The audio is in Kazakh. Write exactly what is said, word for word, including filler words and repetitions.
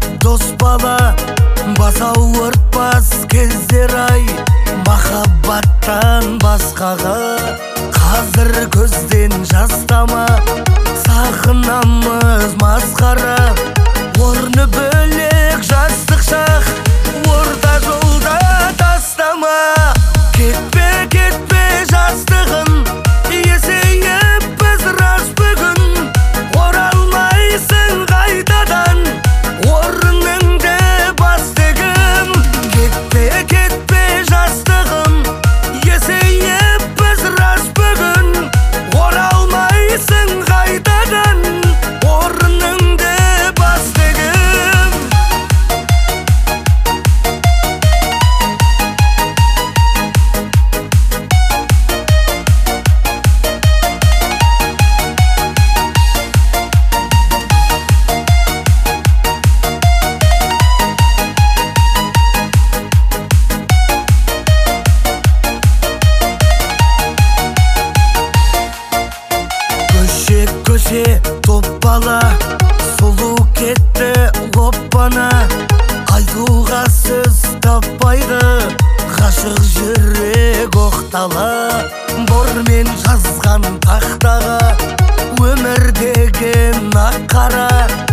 дос бала бас ауыртпас кездер ай, махаббаттан басқаға қазір көзден жастама, сағынамыз масқара. Орны бөлек жастық шақ, орта жолда тастама. Кетпе, кетпе жастығым, есейіп біз рас бүгін. Оралмайсың қайтадан, орныңды бас дегім. Кетпе, кетпе жастығым, есейіп біз рас бүгін. Оралмайсың қайтадан, орныңды бас дегім. Көше топ бала, сұлу кетті лоппана. Айтуға сөз таппайды, ғашық жүрек оқтала. Бормен жазған тақтаға өмір деген ақ қара.